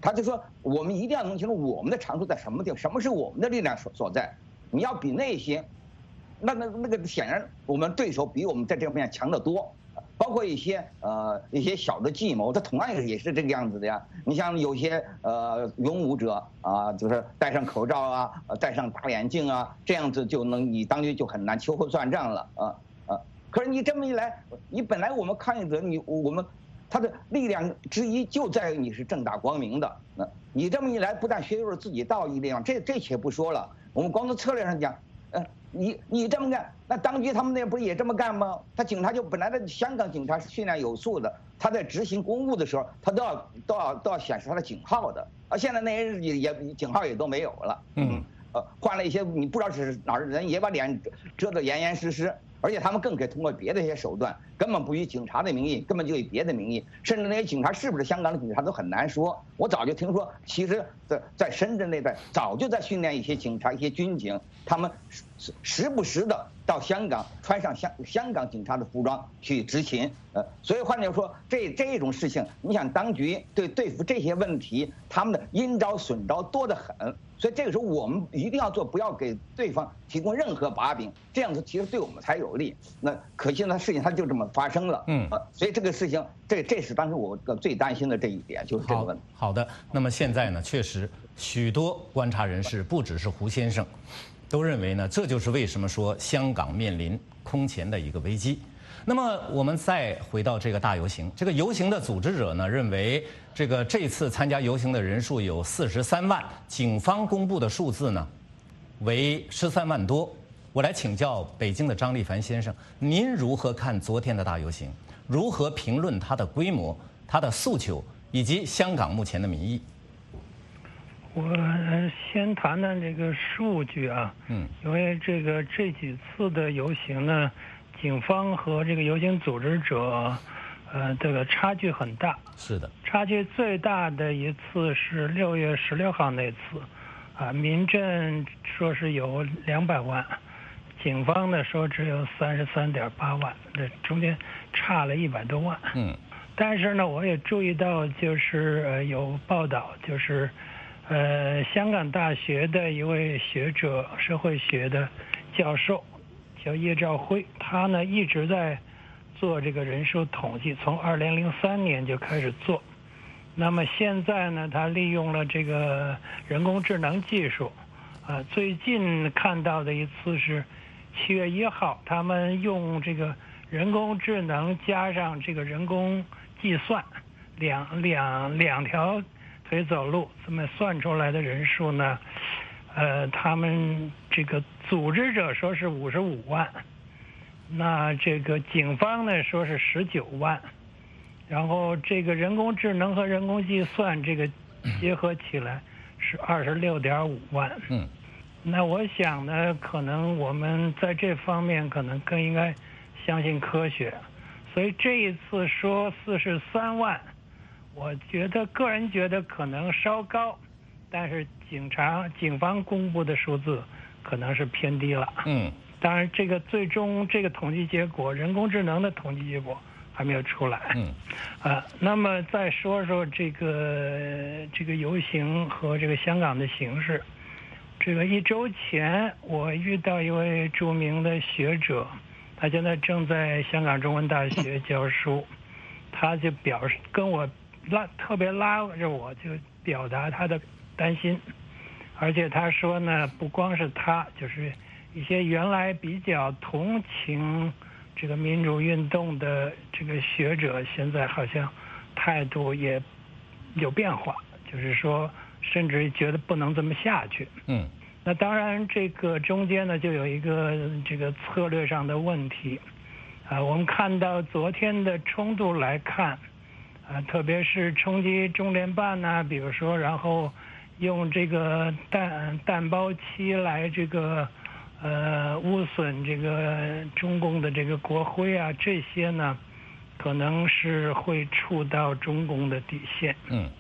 他就说我们一定要弄清楚我们的长处在什么地方，什么是我们的力量所在。你要比那些，那个显然我们对手比我们在这方面强得多。包括一些小的计谋，它同样也是这个样子的呀。你像有些勇武者啊，就是戴上口罩啊，戴上大眼镜啊，这样子你当局就很难秋后算账了可是你这么一来，你本来我们抗议者，他的力量之一就在于你是正大光明的。你这么一来，不但削弱了自己道义力量，这且不说了，我们光从策略上讲，你这么干，那当局他们那不是也这么干吗？他警察就本来的香港警察是训练有素的，他在执行公务的时候，他都要显示他的警号的。现在那些也警号也都没有了。换了一些你不知道是哪儿的人，也把脸遮得严严实实。而且他们更可以通过别的一些手段，根本不以警察的名义，根本就以别的名义，甚至那些警察是不是香港的警察都很难说。我早就听说，其实在深圳那带早就在训练一些警察、一些军警，他们时不时的到香港穿上香港警察的服装去执勤。所以换句话说，这种事情，你想当局对付这些问题，他们的阴招损招多得很。所以这个时候我们一定要做，不要给对方提供任何把柄，这样子其实对我们才有利。那可惜呢，事情它就这么发生了。所以这个事情，这是当时我最担心的这一点，就是这个问题。 好的，那么现在呢，确实许多观察人士，不只是胡先生，都认为呢，这就是为什么说香港面临空前的一个危机。那么我们再回到这个大游行，这个游行的组织者呢认为，这次参加游行的人数有43万，警方公布的数字呢为13万多。我来请教北京的张立凡先生，您如何看昨天的大游行？如何评论它的规模、它的诉求以及香港目前的民意？ 我先谈谈这个数据啊，因为这几次的游行呢，警方和这个游行组织者，这个差距很大。 是的， 差距最大的一次是6月16号那次，民阵说是有200万，警方呢说只有33.8万，这中间差了100多万。但是呢，我也注意到，就是有报道，就是香港大学的一位学者，社会学的教授。叫叶兆辉，他呢一直在做这个人数统计，从2003年就开始做。那么现在呢，他利用了这个人工智能技术，最近看到的一次是7月1号，他们用这个人工智能加上这个人工计算，两条腿走路，这么算出来的人数呢？他们这个组织者说是55万，那这个警方呢说是19万，然后这个人工智能和人工计算这个结合起来是26.5万。那我想呢，可能我们在这方面可能更应该相信科学，所以这一次说43万，我个人觉得可能稍高。但是警方公布的数字可能是偏低了。当然这个最终这个统计结果，人工智能的统计结果还没有出来。那么再说说这个游行和这个香港的形势。这个1周前，我遇到一位著名的学者，他现在正在香港中文大学教书，他就表示跟我特别拉着我，就表达他的担心，而且他说呢，不光是他，就是一些原来比较同情这个民主运动的这个学者，现在好像态度也有变化，就是说甚至觉得不能这么下去。那当然这个中间呢就有一个这个策略上的问题。我们看到昨天的冲突来看，特别是冲击中联办呐，比如说然后用这个弹包漆来这个污损这个中共的这个国徽啊，这些呢可能是会触到中共的底线。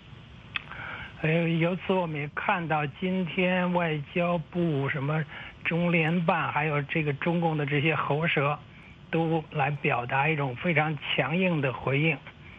由此我们也看到今天外交部什么中联办还有这个中共的这些喉舌都来表达一种非常强硬的回应，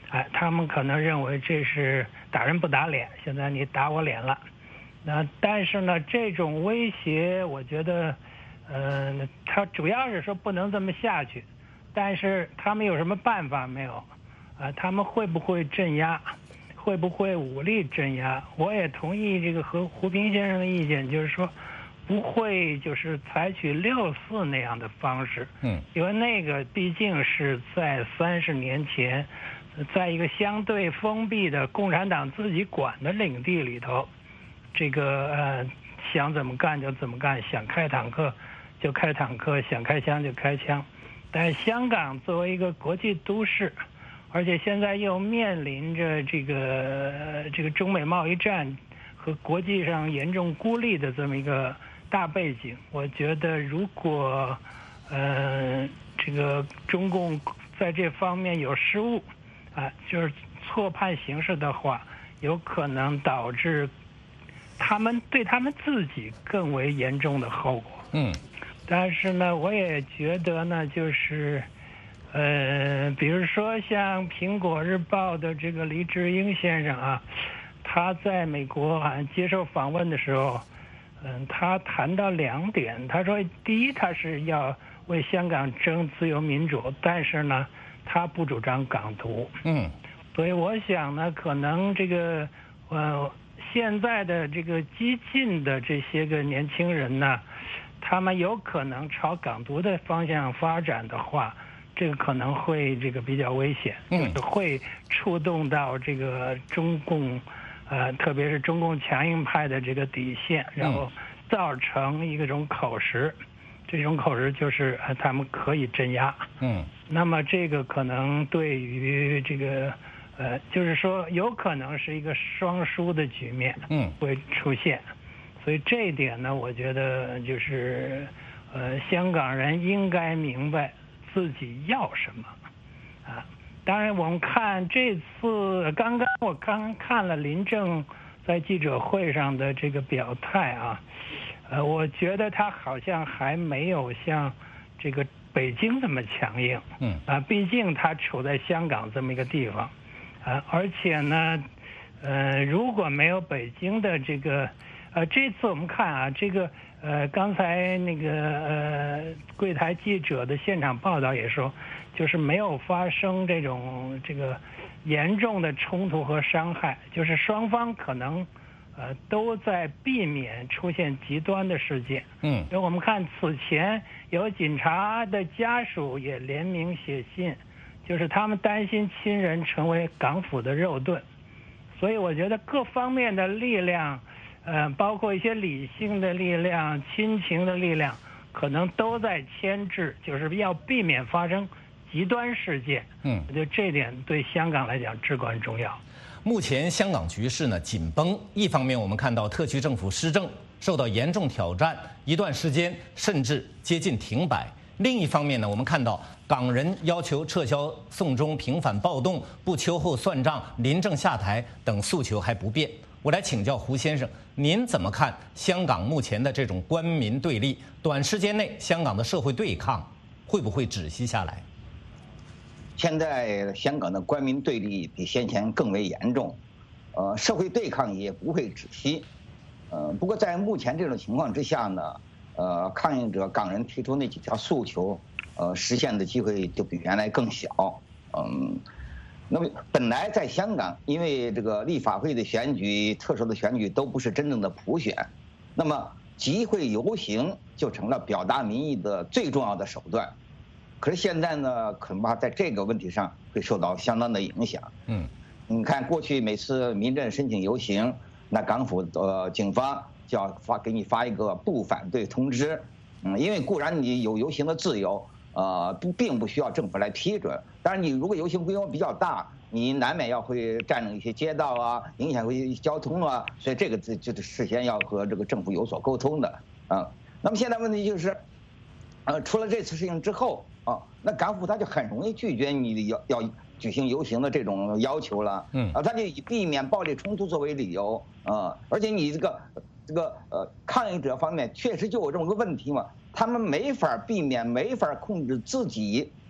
他们可能认为这是打人不打脸，现在你打我脸了。但是呢，这种威胁，我觉得，他主要是说不能这么下去，但是他们有什么办法没有？他们会不会镇压？会不会武力镇压？我也同意这个和胡平先生的意见，就是说，不会就是采取6·4那样的方式，因为那个毕竟是在30年前，在一个相对封闭的共产党自己管的领地里头。这个想怎么干就怎么干，想开坦克就开坦克，想开枪就开枪。但是香港作为一个国际都市，而且现在又面临着这个中美贸易战和国际上严重孤立的这么一个大背景，我觉得如果这个中共在这方面有失误就是错判形势的话，有可能导致对他们自己更为严重的后果。但是呢，我也觉得呢，就是比如说像《苹果日报》的这个黎智英先生他在美国接受访问的时候，他谈到2点。他说，第一，他是要为香港争自由民主，但是呢，他不主张港独。所以我想呢，可能这个现在的这个激进的这些个年轻人呢，他们有可能朝港独的方向发展的话，这个可能会这个比较危险，就是会触动到这个中共，特别是中共强硬派的这个底线，然后造成一种口实，这种口实就是他们可以镇压。那么这个可能对于这个。就是说有可能是一个双输的局面会出现，所以这一点呢，我觉得就是香港人应该明白自己要什么当然我们看这次我刚看了林郑在记者会上的这个表态我觉得他好像还没有像这个北京这么强硬毕竟他处在香港这么一个地方而且呢，如果没有北京的这个，这次我们看这个刚才那个柜台记者的现场报道也说，就是没有发生这个严重的冲突和伤害，就是双方可能都在避免出现极端的事件。因为我们看此前有警察的家属也联名写信。就是他们担心亲人成为港府的肉盾，所以我觉得各方面的力量，包括一些理性的力量、亲情的力量，可能都在牵制，就是要避免发生极端事件。我觉得这点对香港来讲至关重要。 目前香港局势呢紧绷，一方面我们看到特区政府施政受到严重挑战，一段时间甚至接近停摆。另一方面呢，我们看到港人要求撤销送中平反暴动、不秋后算账、林郑下台等诉求还不变。我来请教胡先生，您怎么看香港目前的这种官民对立？短时间内香港的社会对抗会不会止息下来？ 现在香港的官民对立比先前更为严重，社会对抗也不会止息。不过在目前这种情况之下呢，抗议者港人提出那几条诉求，实现的机会就比原来更小。那么本来在香港，因为这个立法会的选举、特殊的选举都不是真正的普选，那么集会游行就成了表达民意的最重要的手段。可是现在呢，恐怕在这个问题上会受到相当的影响。你看过去每次民阵申请游行，那港府警方就要给你发一个不反对通知，因为固然你有游行的自由，并不需要政府来批准。当然，你如果游行规模比较大，你难免会占领一些街道影响一些交通所以这个就是事先要和这个政府有所沟通的那么现在问题就是，出了这次事情之后那港府他就很容易拒绝你要举行游行的这种要求了，他就以避免暴力冲突作为理由，而且你这个抗议者方面确实就有这么个问题嘛，他们没法避免、没法控制自己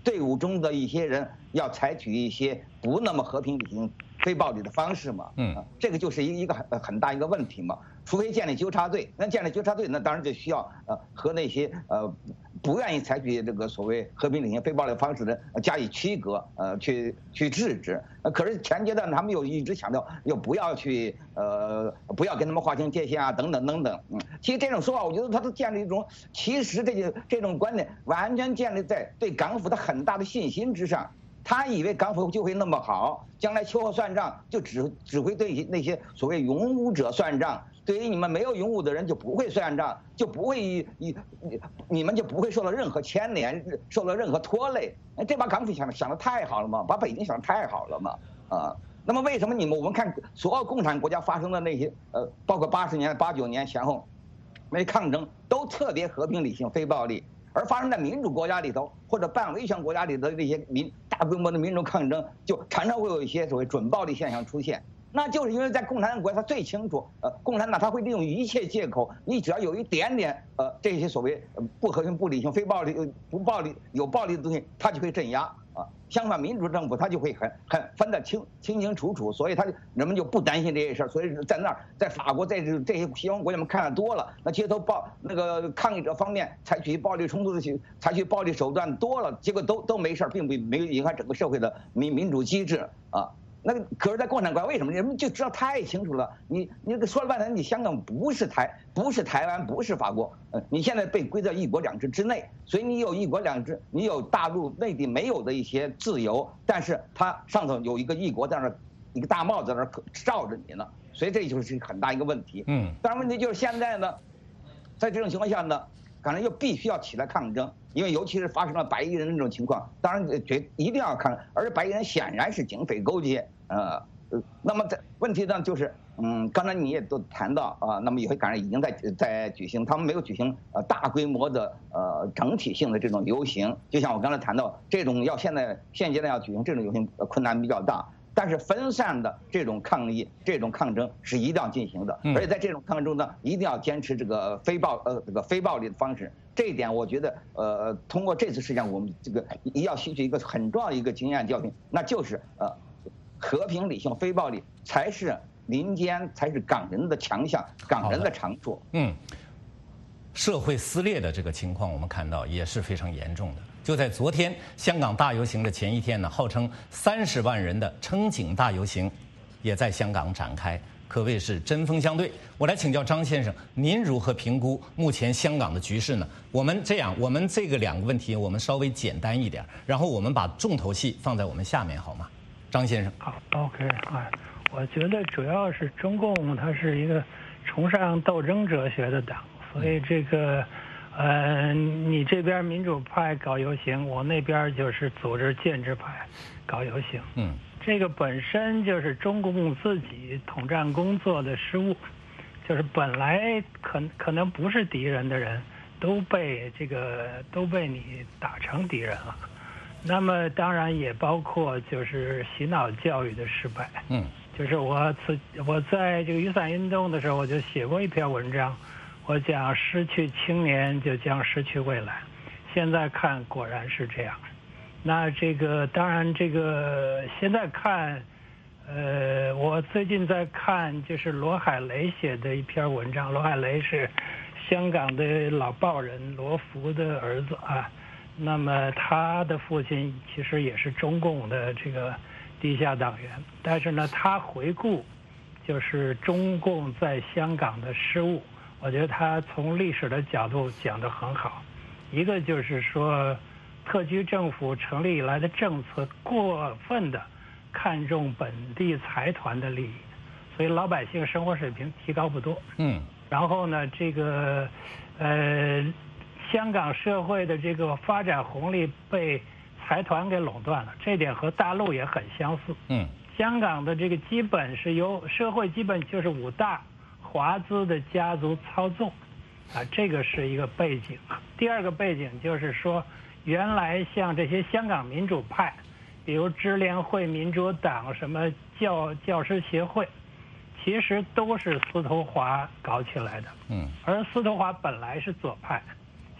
队伍中的一些人要采取一些不那么和平理性、非暴力的方式嘛。这个就是一个很大一个问题嘛。除非建立纠察队，那建立纠察队，那当然就需要和那些不愿意采取这个所谓和平理性、非暴力的方式的加以区隔，去制止。可是前阶段他们又一直强调，又不要不要跟他们划清界限啊，等等等等。其实这种说法，我觉得他都建立一种，其实这种观点完全建立在对港府的很大的信心之上。他以为港府就会那么好，将来秋后算账就只会对那些所谓勇武者算账，对于你们没有勇武的人就不会算账，就不会你们就不会受到任何牵连，受到任何拖累。这把港府想得太好了嘛，把北京想得太好了嘛，那么为什么我们看所有共产国家发生的那些包括80年、89年前后那些抗争都特别和平理性、非暴力。而发生在民主国家里头或者半威权国家里的这些大规模的民主抗争，就常常会有一些所谓准暴力现象出现。那就是因为在共产党国家，他最清楚，共产党他会利用一切借口，你只要有一点点这些所谓不和平、不理性、非暴力、不暴力、有暴力的东西，他就会镇压啊。相反，民主政府他就会很分得清清楚楚，所以人们就不担心这些事儿。所以在法国，在这些西方国家们看得多了，那街头抗议者方面采取暴力冲突采取暴力手段多了，结果都没事儿，并没有影响整个社会的民主机制啊。可是，在共产国家为什么人们就知道太清楚了？你说了半天，你香港不是台湾，不是法国，你现在被归在一国两制之内，所以你有一国两制，你有大陆内地没有的一些自由，但是它上头有一个一国在那儿，一个大帽子在那儿罩着你呢，所以这就是很大一个问题。当然问题就是现在呢，在这种情况下呢，可能又必须要起来抗争。因为尤其是发生了白衣人这种情况，当然一定要看，而白衣人显然是警匪勾结，那么问题呢就是，刚才你也都谈到啊，那么也会赶上已经在举行，他们没有举行大规模的整体性的这种游行，就像我刚才谈到这种现阶段要举行这种游行困难比较大，但是分散的这种抗议、这种抗争是一定要进行的，而且在这种抗争中呢，一定要坚持这个非暴力的方式。这一点，我觉得，通过这次事件，我们要吸取一个很重要的一个经验教训，那就是和平、理性、非暴力才是民间，才是港人的强项，港人的长处。 社会撕裂的这个情况，我们看到也是非常严重的。就在昨天，香港大游行的前一天呢，号称30万人的撑警大游行，也在香港展开。可谓是针锋相对。我来请教张先生，您如何评估目前香港的局势呢？我们这个2个问题，我们稍微简单一点，然后我们把重头戏放在我们下面，好吗？张先生。 好 ，OK 我觉得主要是中共它是一个崇尚斗争哲学的党，所以这个你这边民主派搞游行，我那边就是组织建制派搞游行。这个本身就是中共自己统战工作的失误，就是本来可能不是敌人的人都被你打成敌人了。那么当然也包括就是洗脑教育的失败。就是我在这个雨伞运动的时候，我就写过一篇文章，我讲失去青年就将失去未来。现在看果然是这样。那这个当然，这个现在看，我最近在看就是罗海雷写的一篇文章。罗海雷是香港的老报人罗福的儿子啊。那么他的父亲其实也是中共的这个地下党员，但是呢，他回顾就是中共在香港的失误，我觉得他从历史的角度讲得很好。一个就是说，特区政府成立以来的政策过分的看重本地财团的利益，所以老百姓生活水平提高不多。然后呢，这个香港社会的这个发展红利被财团给垄断了，这点和大陆也很相似。香港的这个基本是由社会基本就是5大华资的家族操纵，这个是一个背景。第二个背景就是说，原来像这些香港民主派，比如支联会、民主党、什么教师协会，其实都是司徒华搞起来的。而司徒华本来是左派，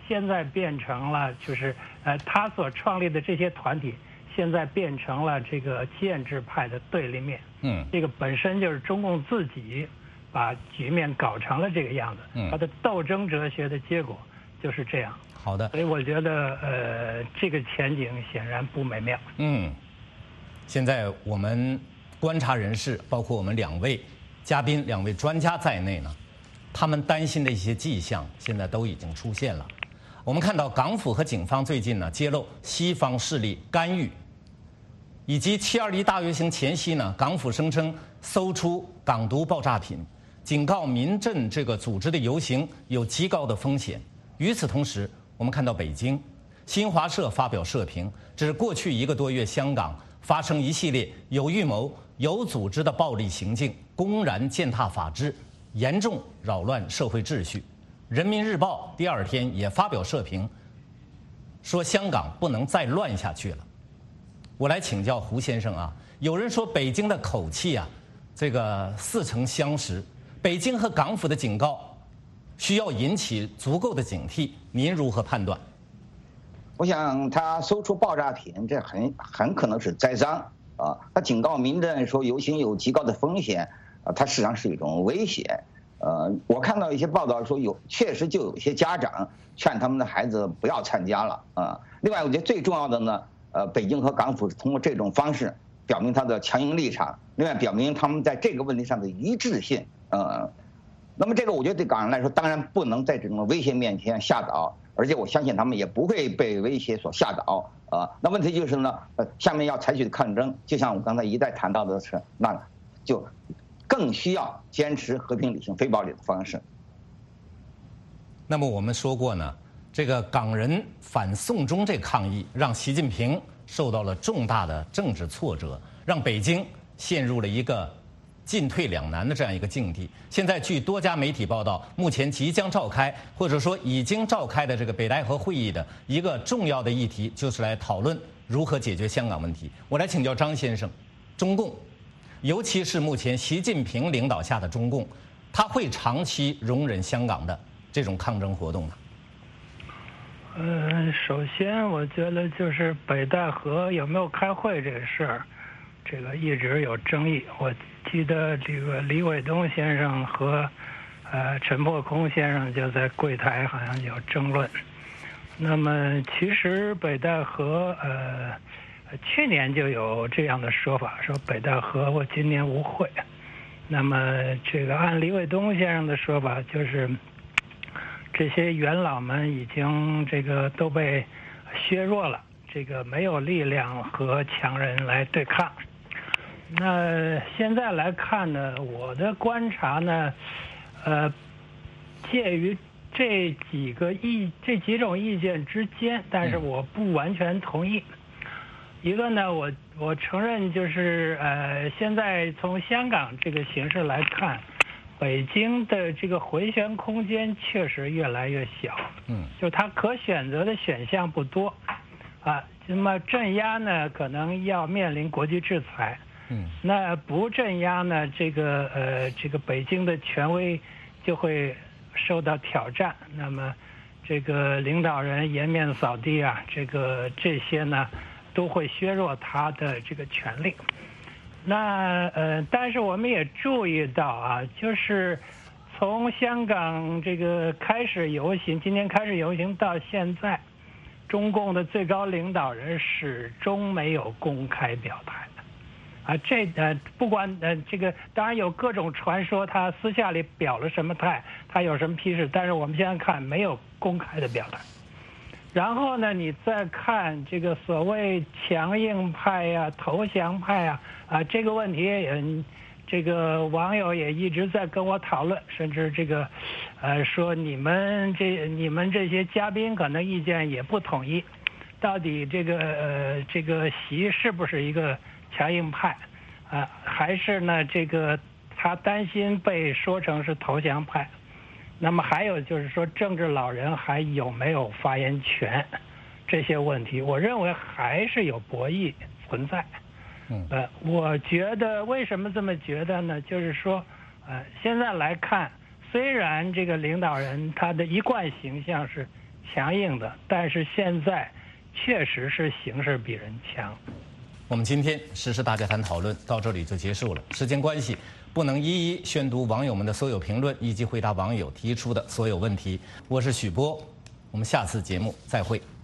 现在变成了就是他所创立的这些团体，现在变成了这个建制派的对立面。这个本身就是中共自己把局面搞成了这个样子。他的斗争哲学的结果就是这样。 好的。 所以我觉得这个前景显然不美妙。 现在我们观察人士，包括我们2位嘉宾、2位专家在内呢，他们担心的一些迹象现在都已经出现了。我们看到港府和警方最近呢揭露西方势力干预，以及721大游行前夕呢，港府声称搜出港独爆炸品，警告民阵这个组织的游行有极高的风险。与此同时，我们看到北京新华社发表社评，这是过去1个多月香港发生一系列有预谋、有组织的暴力行径，公然践踏法治，严重扰乱社会秩序。人民日报第2天也发表社评，说香港不能再乱下去了。我来请教胡先生啊，有人说北京的口气啊，这个似曾相识，北京和港府的警告需要引起足够的警惕，您如何判断？ 我想他搜出爆炸品，这很可能是栽赃啊。他警告民众说游行有极高的风险啊，它实际上是一种威胁。我看到一些报道说确实就有一些家长劝他们的孩子不要参加了啊。另外，我觉得最重要的呢，北京和港府通过这种方式表明他的强硬立场，另外表明他们在这个问题上的一致性。那么这个我觉得对港人来说，当然不能在这种威胁面前吓倒。而且我相信他们也不会被威胁所吓倒那问题就是呢，下面要采取的抗争，就像我刚才一再谈到的是，那就更需要坚持和平、理性、非暴力的方式。 那么我们说过呢，这个港人反送中这抗议，让习近平受到了重大的政治挫折，让北京陷入了一个进退两难的这样一个境地。现在据多家媒体报道，目前即将召开或者说已经召开的这个北戴河会议的一个重要的议题，就是来讨论如何解决香港问题。我来请教张先生，中共，尤其是目前习近平领导下的中共，他会长期容忍香港的这种抗争活动吗？ 首先我觉得就是北戴河有没有开会这个事儿，这个一直有争议。我记得这个李伟东先生和陈破空先生就在柜台好像有争论。那么其实北戴河去年就有这样的说法，说北戴河我今年无会。那么这个按李伟东先生的说法，就是这些元老们已经这个都被削弱了，这个没有力量和强人来对抗。那现在来看呢，我的观察呢，介于这几种意见之间，但是我不完全同意。一个呢，我承认就是现在从香港这个形势来看，北京的这个回旋空间确实越来越小，就它可选择的选项不多啊。那么镇压呢，可能要面临国际制裁。那不镇压呢，这个北京的权威就会受到挑战。那么这个领导人颜面扫地啊，这些呢都会削弱他的这个权力。那但是我们也注意到啊，就是从香港这个开始游行，今天开始游行到现在，中共的最高领导人始终没有公开表态。不管这个当然有各种传说，他私下里表了什么态，他有什么批示，但是我们现在看没有公开的表态。然后呢，你再看这个所谓强硬派呀、投降派呀这个问题，这个网友也一直在跟我讨论，甚至这个说你们这些嘉宾可能意见也不统一，到底这个习是不是一个强硬派还是呢这个他担心被说成是投降派。那么还有就是说政治老人还有没有发言权，这些问题我认为还是有博弈存在。我觉得为什么这么觉得呢，就是说现在来看，虽然这个领导人他的一贯形象是强硬的，但是现在确实是形势比人强。 我们今天时事大家谈讨论到这里就结束了，时间关系不能一一宣读网友们的所有评论以及回答网友提出的所有问题。我是许波，我们下次节目再会。